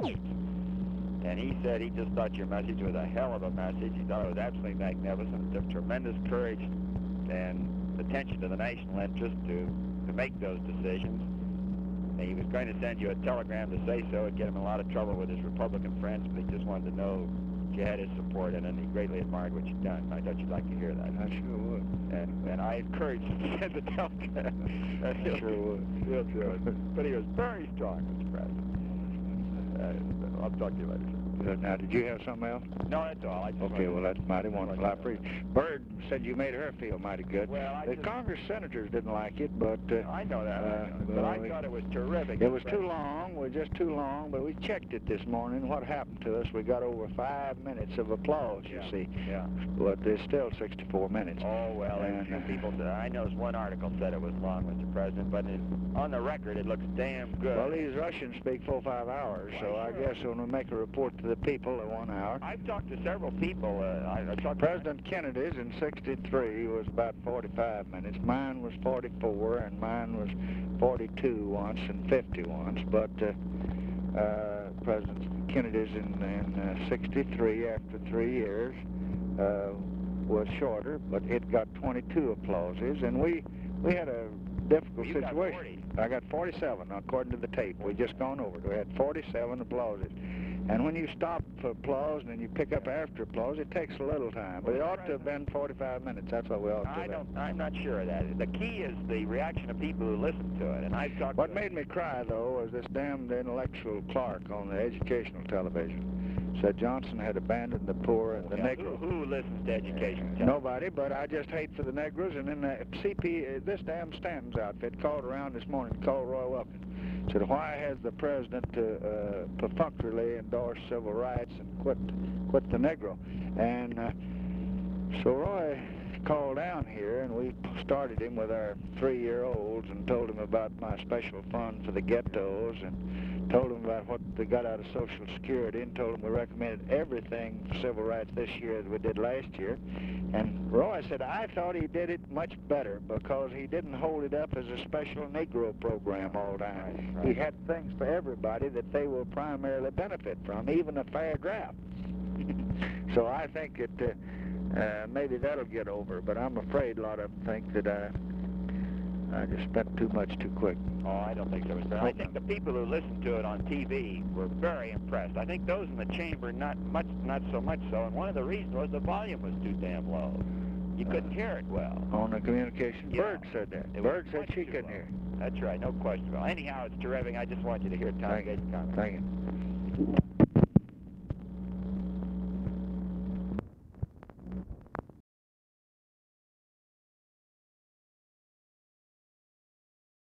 elections. And he said he just thought your message was a hell of a message. He thought it was absolutely magnificent. It took tremendous courage and attention to the national interest to make those decisions. And he was going to send you a telegram to say so. It'd get him in a lot of trouble with his Republican friends, but he just wanted to know you had his support, and he greatly admired what you'd done. I thought you'd like to hear that. I sure would. And I encouraged him to send the telegram. I sure would. He'll do it. But he was very strong, Mr. President. I'll talk to you later. Now, did you have something else? No, that's all. Okay, well, that's mighty wonderful. I appreciate. Bird said you made her feel mighty good. Well, the Congress senators didn't like it, but... I know that, but I thought it was terrific. It was too long. We're just too long, but we checked it this morning. What happened to us, we got over 5 minutes of applause, you see. Yeah. But there's still 64 minutes. Oh, well, and people said, I noticed one article said it was long, Mr. President, but on the record, it looks damn good. Well, these Russians speak 4 or 5 hours, so I guess when we make a report to the people at 1 hour. I've talked to several people. I talked President Kennedy's in '63 was about 45 minutes. Mine was 44, and mine was 42 once and 50 once. But President Kennedy's in '63, after 3 years, was shorter, but it got 22 applauses, and we had a difficult situation. I got 47 according to the tape. We just gone over it. We had 47 applauses. And when you stop for applause and then you pick up after applause, it takes a little time. But it ought to have been 45 minutes. That's what we ought to have. I'm not sure of that. The key is the reaction of people who listen to it. And I've talked What made me cry, though, was this damned intellectual Clark on the educational television. Said Johnson had abandoned the poor and the Negro. Who listens to education? Nobody, but I just hate for the Negroes. And then the CP, this damn Stanton's outfit called around this morning, called Roy Wilkins. Said, why has the president perfunctorily endorsed civil rights and quit the Negro? And so Roy called down here, and we started him with our 3-year-olds and told him about my special fund for the ghettos, and told him about what they got out of Social Security, and told him we recommended everything for civil rights this year as we did last year. And Roy said, I thought he did it much better because he didn't hold it up as a special Negro program all the time. Right. He had things for everybody that they will primarily benefit from, even a fair draft. So I think that maybe that'll get over, but I'm afraid a lot of them think that I just spent too much too quick. Oh, I don't think so, Mr. President. I think the people who listened to it on TV were very impressed. I think those in the chamber not so much so, and one of the reasons was the volume was too damn low. You couldn't hear it well. On the communication, yeah. Bird said that. Bird said she couldn't hear. That's right, no question. Well, anyhow, it's terrific. I just want you to hear Tom Gates' comment. Thank you.